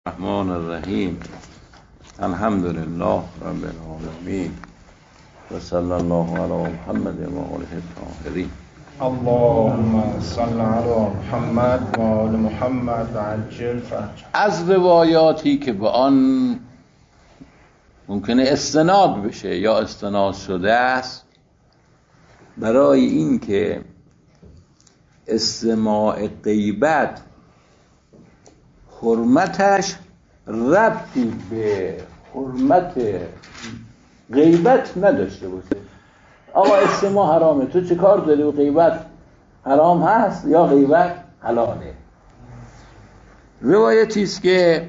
الرحمن الرحیم. الحمدلله رب العالمین و صلی الله علی محمد و آله الطاهرین. اللهم صل علی محمد و آل محمد و عجل فرجهم. از روایاتی که به آن ممکنه استناد بشه یا استناد شده است برای این که استماع غیبت حرمتش ربطی به حرمت غیبت نداشته باشه. آقا استماع حرامه، تو چه کار داری و غیبت حرام هست یا غیبت حلاله؟ روایتی است که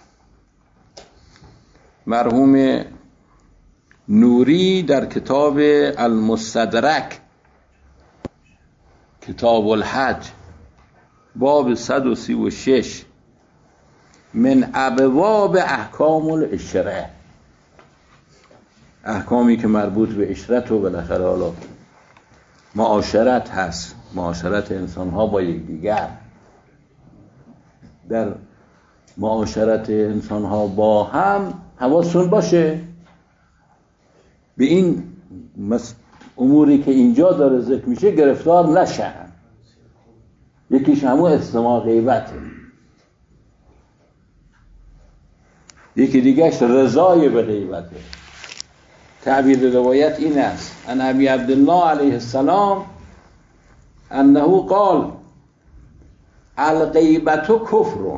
مرحوم نوری در کتاب المستدرک کتاب الحج باب 136 من ابواب احکام العشره، احکامی که مربوط به عشرت و بالاخره حالا معاشرت هست، معاشرت انسان ها با یکدیگر، در معاشرت انسان ها با هم حواستون باشه به این اموری که اینجا داره ذکر میشه گرفتار نشن. یکیش همون استماع غیبته، یکی دیگهش رضای به غیبته. تعبیر روایت این است: ان ابی عبدالله علیه السلام انه قال الغیبت کفر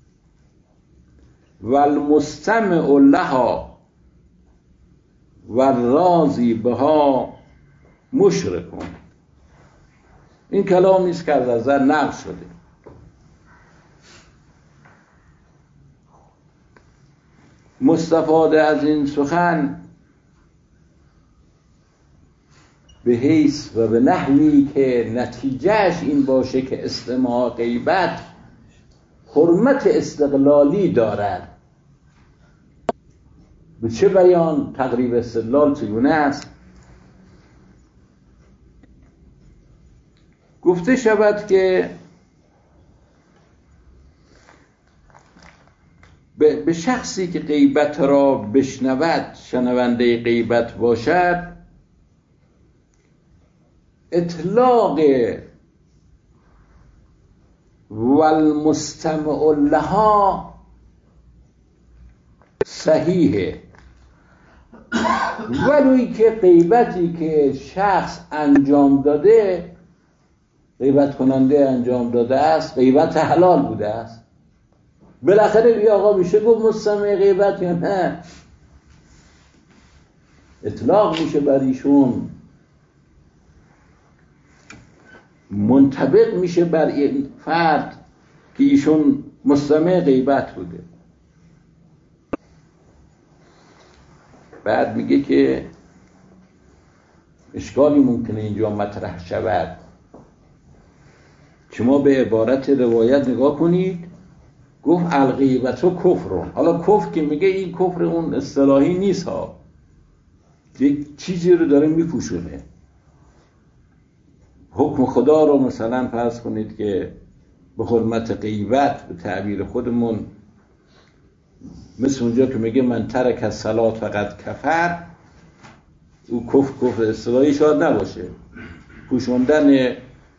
والمستمع لها والراضی بها مشرک. این کلامی است که از نظر نقل شده. مستفاده از این سخن به حیث و به نحوی که نتیجهش این باشه که استماع غیبت حرمت استقلالی دارد. به چه بیان تقریب استدلال چگونه است؟ گفته شود که به شخصی که غیبت را بشنود، شنونده غیبت باشد، اطلاق والمستمع لها صحیحه، ولی که غیبتی که شخص انجام داده، غیبت کننده انجام داده است، غیبت حلال بوده است. بالاخره بیا آقا میشه گفت مستمع غیبت یا نه؟ اطلاق میشه بر ایشون، منطبق میشه بر این فرد که ایشون مستمع غیبت بوده. بعد میگه که اشکالی ممکنه اینجا مطرح شود. شما به عبارت روایت نگاه کنید، گفت الغیبت و کفر. حالا کفر که میگه این کفر اون اصطلاحی نیست ها، یک چیزی رو داره میپوشونه. حکم خدا رو مثلا فرض کنید که به حرمت غیبت به تعبیر خودمون، مثل اونجا که میگه من ترک الصلاة فقط کفر، او کفر اصطلاحی شاید نباشه، پوشوندن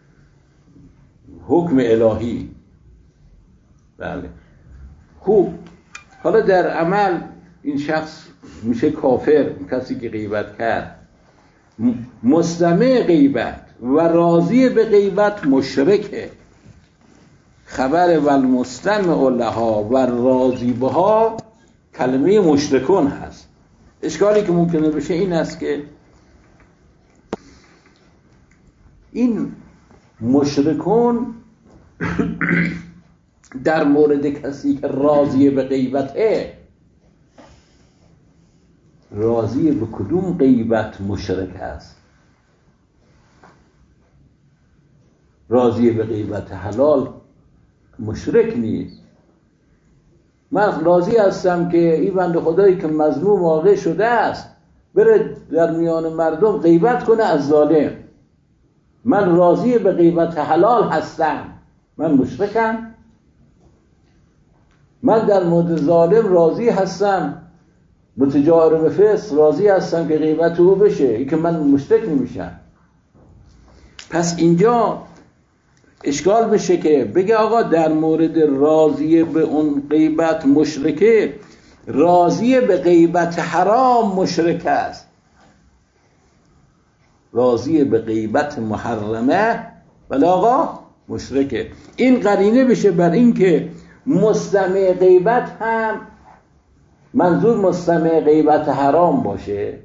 حکم الهی. بله خوب، حالا در عمل این شخص میشه کافر، کسی که غیبت کرد. مستمع غیبت و راضی به غیبت مشرکه. خبر والمستمع لها و راضی بها کلمه مشرکون هست. اشکالی که ممکنه بشه این است که این مشرکون در مورد کسی که راضی به غیبته، راضی به کدوم غیبت مشرک است؟ راضی به غیبت حلال مشرک نیست. من راضی هستم که این بنده خدایی که مظلوم واقع شده است بره در میان مردم غیبت کنه از ظالم، من راضی به غیبت حلال هستم، من مشرکم؟ من در مورد ظالم راضی هستم، متجاور به فسق راضی هستم که غیبت او بشه، این که من مشرک نمیشم. پس اینجا اشکال بشه که بگه آقا در مورد راضی به اون غیبت مشرکه، راضی به غیبت حرام مشرک است، راضی به غیبت محرمه ولی آقا مشرکه. این قرینه بشه بر این که مستمع غیبت هم منظور مستمع غیبت حرام باشه،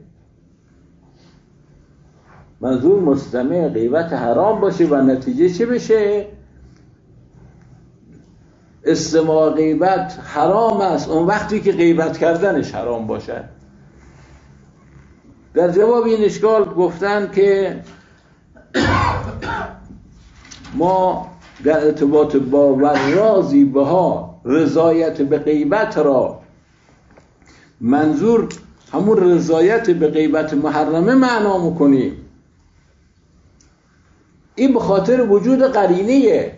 منظور مستمع غیبت حرام باشه و نتیجه چه بشه؟ استماع غیبت حرام است اون وقتی که غیبت کردنش حرام باشه. در جواب این اشکال گفتن که ما در ارتباط با و راضی بها رضایت به غیبت را منظور همون رضایت به غیبت محرمه معنا میکنیم. این به خاطر وجود قرینیه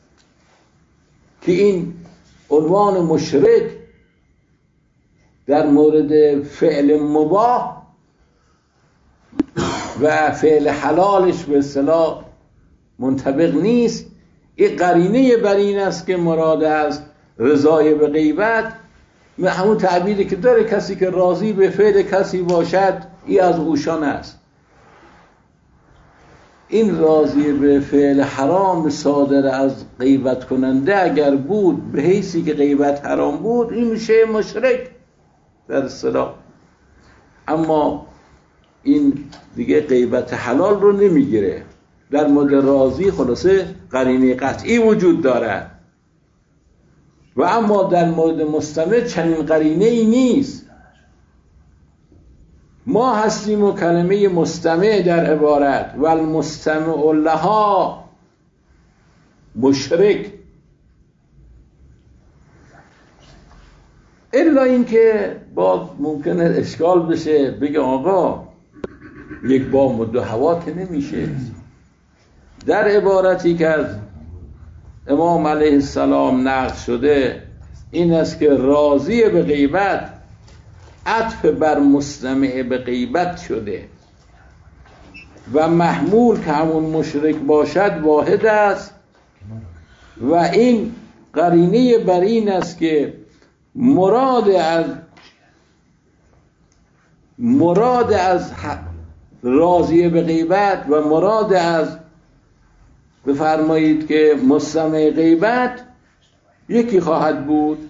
که این عنوان مشرک در مورد فعل مباح و فعل حلالش به اصطلاح منطبق نیست. این قرینه بر این است که مراد از رضای به غیبت همون تعبیری که داره کسی که راضی به فعل کسی باشد این از اوشان است. این راضی به فعل حرام صادر از غیبت کننده اگر بود به حیثی که غیبت حرام بود این میشه مشرک در اصطلاح. اما این دیگه غیبت حلال رو نمیگیره. در مورد راضی خلاصه قرینه قطعی وجود داره و اما در مورد مستمع چنین قرینه ای نیست. ما هستیم و کلمه مستمع در عبارت و المستمع لها مشرک، الا این که باز ممکنه اشکال بشه بگه آقا یک بام و دو هوا که نمیشه. در عبارتی که از امام علیه السلام نقل شده این است که راضی به غیبت عطف بر مستمع به غیبت شده و محمول که همون مشرک باشد واحد است و این قرینه بر این است که مراد از راضی به غیبت و مراد از بفرمایید که مستمع غیبت یکی خواهد بود.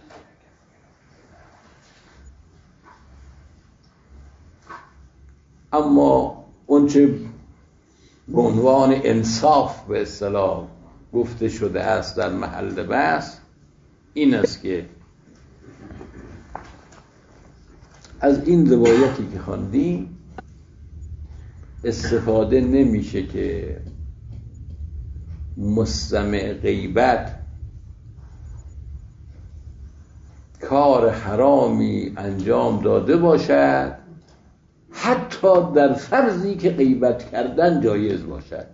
اما اونچه به عنوان انصاف به اصطلاح گفته شده است در محل بحث این است که از این روایتی که خواندیم استفاده نمیشه که مستمع غیبت کار حرامی انجام داده باشد حتی در فرضی که غیبت کردن جایز باشد.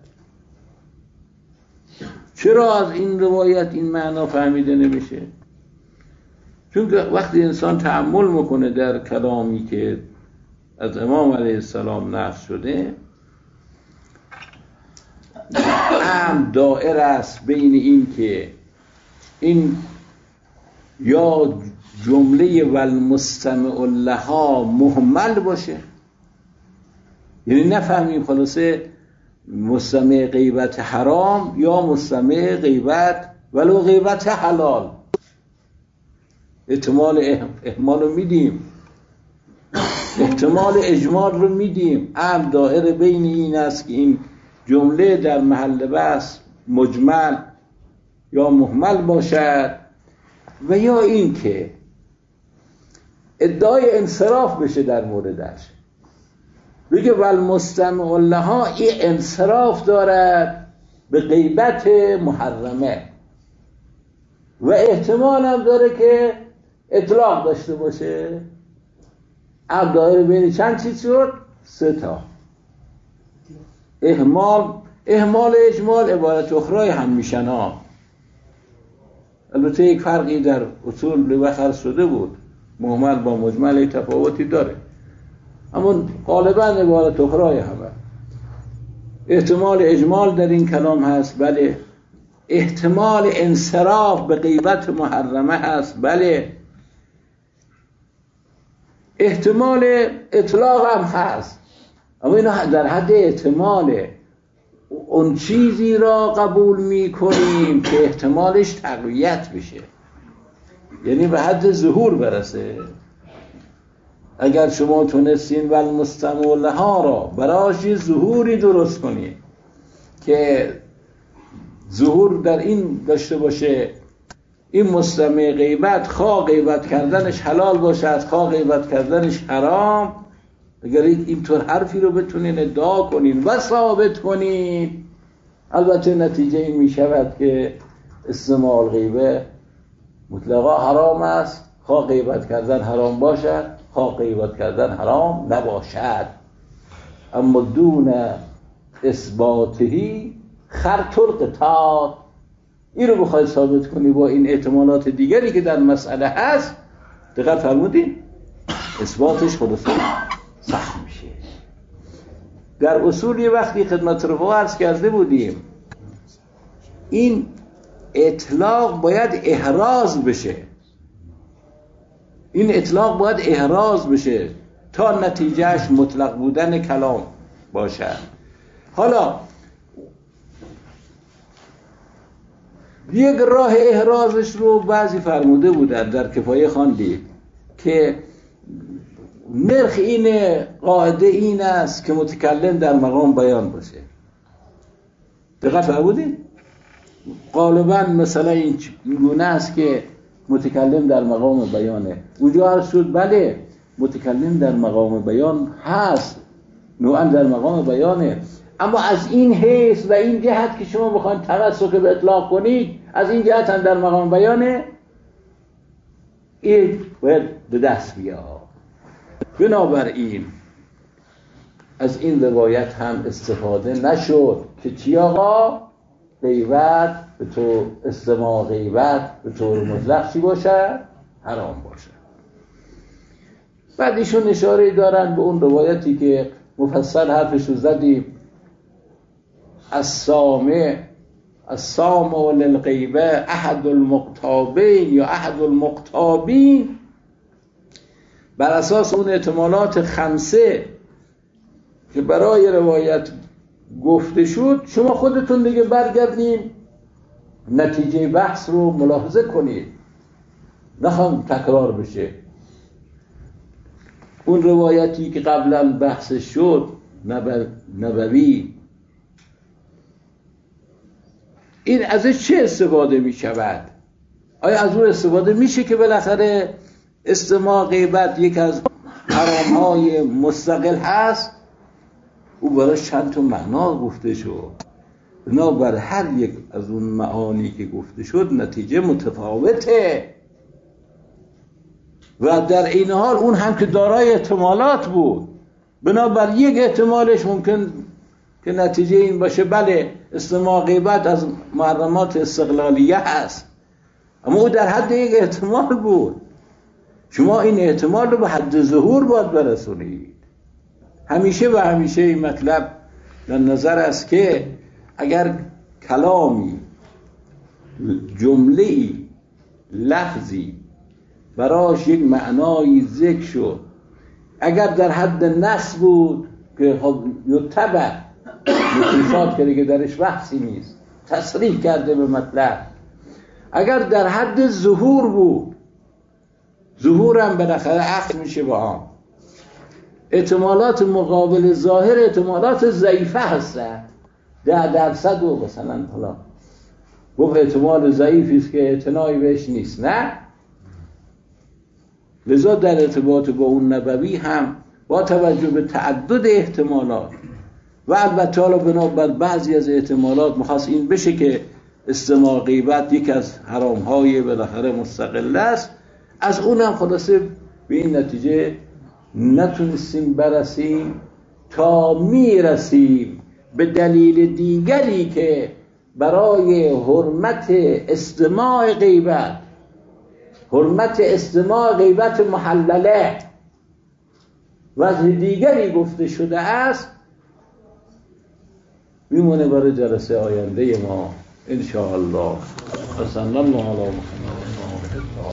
چرا از این روایت این معنا فهمیده نمیشه؟ چون وقتی انسان تأمل میکنه در کلامی که از امام علیه السلام نقل شده هم دائر است بین این که این یا جمله والمستمع لها مهمل باشه، یعنی نفهمیم خلاصه مستمع غیبت حرام یا مستمع غیبت ولو غیبت حلال، احتمال اهمال رو میدیم، احتمال اجمال رو میدیم. هم دائره بین این است که این جمله در محل بحث مجمل یا مهمل باشد و یا این که ادعای انصراف بشه در موردش، بگه والمستمع لها این انصراف دارد به غیبت محرمه و احتمال هم داره که اطلاق داشته باشه. اب دایره بین چند چیز شد؟ 3 تا. اهمال اجمال عبارت اخرای هم میشن ها. البته یک فرقی در اصول لوخر شده بود، مهمل با مجمل تفاوتی داره، اما غالبا عبارت اخرای همه. احتمال اجمال در این کلام هست، بله. احتمال انصراف به غیبت محرمه هست، بله. احتمال اطلاق هم هست، اما اینا در حد احتماله. اون چیزی را قبول می کنیم که احتمالش تقویت بشه، یعنی به حد ظهور برسه. اگر شما تونستین والمستمع لها را براش یه ظهوری درست کنید که ظهور در این داشته باشه این مستمع غیبت، خواه غیبت کردنش حلال باشه، خواه غیبت کردنش حرام، اگر اینطور حرفی رو بتونین ادعا کنین و ثابت کنین، البته نتیجه این می شود که استماع غیبه مطلقا حرام است، خواه غیبت کردن حرام باشد، خواه غیبت کردن حرام نباشد. اما دون اثباتهی خرط القطاع، این رو بخواید ثابت کنی با این احتمالات دیگری که در مسئله هست، دقت فرمودین اثباتش خلاصه سخت میشه. در اصول یه وقتی خدمت رو عرض کرده بودیم، این اطلاق باید احراز بشه، این اطلاق باید احراز بشه تا نتیجهش مطلق بودن کلام باشه. حالا یک راه احرازش رو بعضی فرموده بودن، در کفایه خواندید که نرخ این قاعده این است که متکلم در مقام بیان باشه. دقت فرمودید؟ غالبا مثلا این گونه است که متکلم در مقام بیانه. اونجا عرض شد بله متکلم در مقام بیان هست، نوعا در مقام بیانه، اما از این حیث و این جهت که شما بخواید توسط به اطلاق کنید، از این جهت هم در مقام بیانه، این باید به دست بیاد. بنابراین از این روایت هم استفاده نشد که چی آقا؟ غیبت به طور استماع غیبت به طور مطلق چی باشه؟ حرام باشه. بعد ایشون اشاره دارن به اون روایتی که مفصل حرفشو زدیم، السامع للغیبه احد المقتابین یا احد المقتابین، بر اساس اون احتمالات خمسه که برای روایت گفته شد، شما خودتون دیگه برگردین نتیجه بحث رو ملاحظه کنید، نخوام تکرار بشه. اون روایتی که قبلا بحث شد نبوی، این ازش چه استفاده می شود؟ آیا از اون استفاده میشه که بالاخره استماع غیبت یک از حرام‌های مستقل هست؟ او برای چند تا معنا گفته شد، بنابر هر یک از اون معانی که گفته شد نتیجه متفاوته و در این حال اون هم که دارای احتمالات بود، بنابر یک احتمالش ممکن که نتیجه این باشه بله استماع غیبت از محرمات استقلالیه هست، اما او در حد یک احتمال بود. شما این احتمال رو به حد ظهور باید برسونید. همیشه و همیشه این مطلب در نظر است که اگر کلامی، جمله‌ای، لفظی براش یک معنای ذکر شد، اگر در حد نص بود که یتبع مختصات که دیگه درش بحثی نیست، تصریح کرده به مطلب، اگر در حد ظهور بود، ظهورم بالاخره عقد میشه با هم. احتمالات مقابل ظاهر احتمالات ضعیفه هستن، 10% و مثلا حالا گفت احتمال ضعیفی است که اعتنایی بهش نیست، نه. لذا در ارتباط با اون نبوی هم با توجه به تعدد احتمالات و البته حالا بنابر بعضی از احتمالات مخواست این بشه که استماع غیبت یک از حرام‌های بالاخره مستقل است، از اونم خلاصه به این نتیجه نتونستیم برسیم تا میرسیم به دلیل دیگری که برای حرمت استماع غیبت، حرمت استماع غیبت محلله وجه دیگری گفته شده است، میمونه برای جلسه آینده ما ان شاء الله. صلی الله علی محمد.